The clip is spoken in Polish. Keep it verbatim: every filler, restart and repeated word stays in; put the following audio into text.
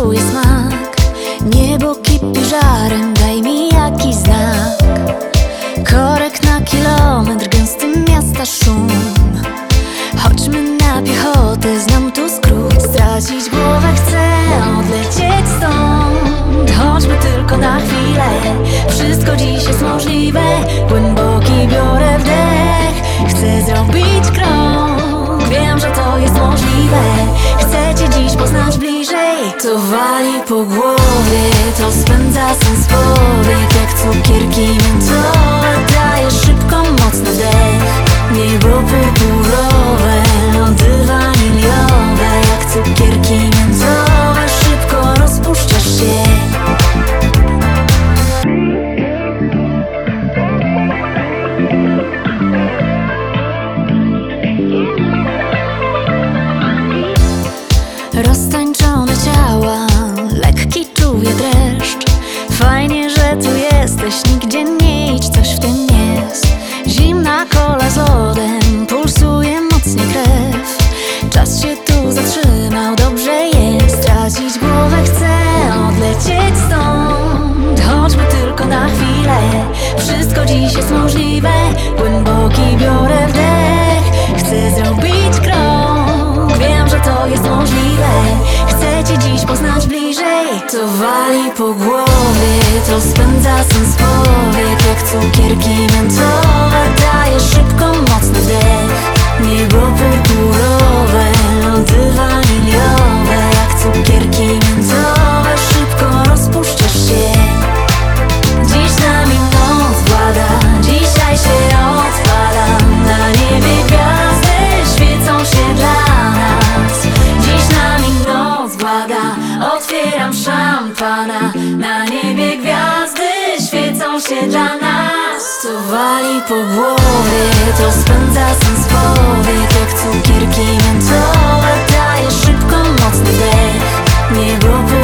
czuję smak. Niebo kipi żarem, daj mi jakiś znak. Korek na kilometr, gęsty miasta szum. Chodźmy na piechotę, znam tu skrót. Stracić głowę chcę, odlecieć stąd. Choćby tylko na chwilę, wszystko dziś jest możliwe. Głęboki biorę wdech, chcę zrobić krok. Wiem, że to jest możliwe, chcę cię dziś poznać bliżej. To wali po głowie, to spędza sens powiek. Jak cukierki miętowe, daje szybko mocny wdech. Niebo purpurowe, lody waniliowe. Jak cukierki miętowe, szybko rozpuszczasz się. Roztańczone ciała, lekki czuję dreszcz. Fajnie, że tu jesteś, nigdzie nie idź, coś w tym jest. Zimna kola z lodem, pulsuje mocniej krew. Czas się tu zatrzymał, dobrze jest. Stracić głowę chcę, odlecieć stąd. Choćby tylko na chwilę, wszystko dziś jest możliwe. Głęboki biorę wdech, chcę zrobić krok. Wiem, że to jest możliwe, chcę cię dziś poznać bliżej. To wali po głowie, to spędza sens powiek. Jak cukierki miętowe, daje szybko mocny wdech. Niebo purpurowe, lody waniliowe. Jak cukierki miętowe, szybko rozpuszczasz się. Dziś nami noc włada, dzisiaj się odpalam. Na niebie gwiazdy świecą się dla nas. Dziś nami noc włada, otwieram szampana. Na niebie gwiazdy świecą się dla nas. To wali po głowie, to spędza sens powiek. Jak cukierki miętowe, daje szybko mocny dech. Niebo